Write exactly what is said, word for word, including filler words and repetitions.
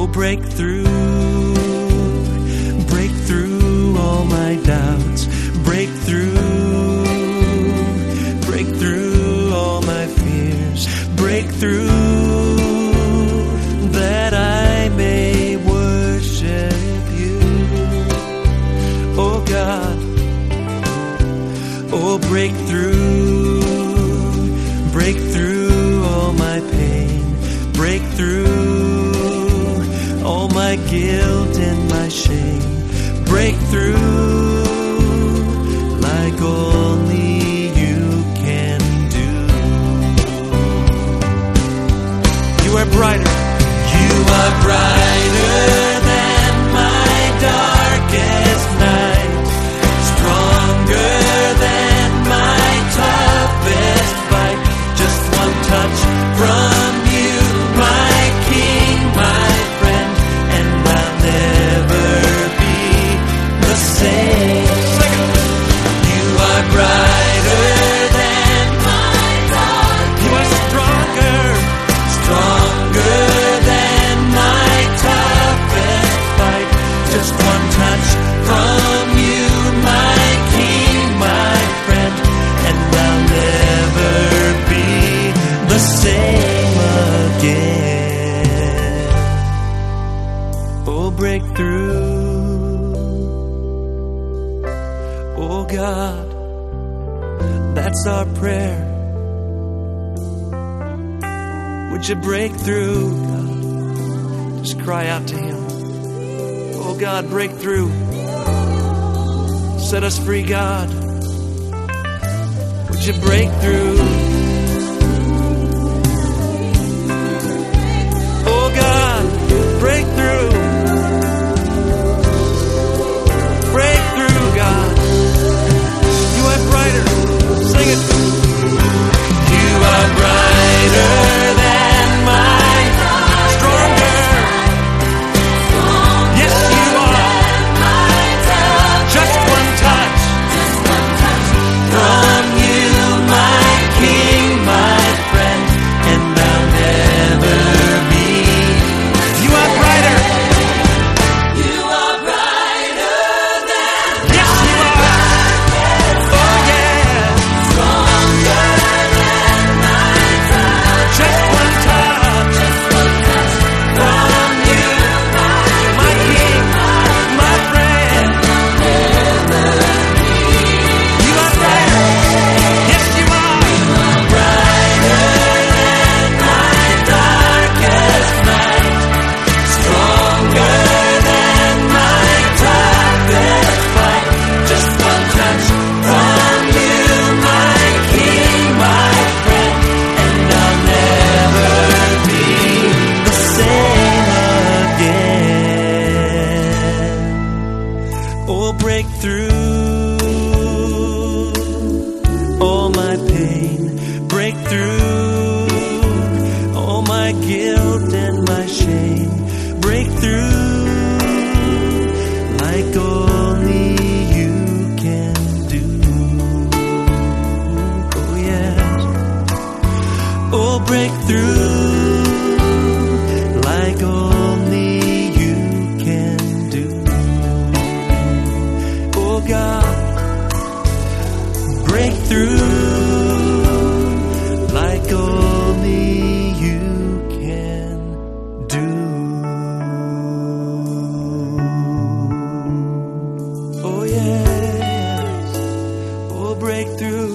break through, break through all my doubts, break through, break through all my fears, break through, that I may worship you. Oh God, oh break through, break through all my pain, break through all my guilt and my shame, break through like only you can do. You are brighter, you are brighter than my darkest night, stronger than my toughest fight. Just one touch from you, my King, my friend, and I'll never be the same. You are brighter than my darkest. You are stronger, stronger than my toughest fight. Just one touch from you, my King, my friend, and I'll never be the same again. Oh, break through. Oh God, that's our prayer. Would you break through, God? Just cry out to Him. Oh God, break through. Set us free, God. Would you break through? Oh God, break through. Break through, God. You are brighter. Sing it. You are brighter than my stronger. Yes, you are. Just one touch from you, my King, my friend, and I'll never be. You are brighter. You are brighter than. Yes, you are. Oh yeah. Stronger than my touch. Just one touch. Just one touch from you, my King, my friend. You are brighter. Yes, you are. Brighter than my darkest night. Stronger than my toughest fight. Just one touch from you, my King, my friend, and I'll never be the same again. Oh, break through all my pain, break through all my guilt and my shame, break through like only you can do. Oh yes. Oh, break through like only you can do. Oh God, break through like only you can do. Oh yes, oh break through.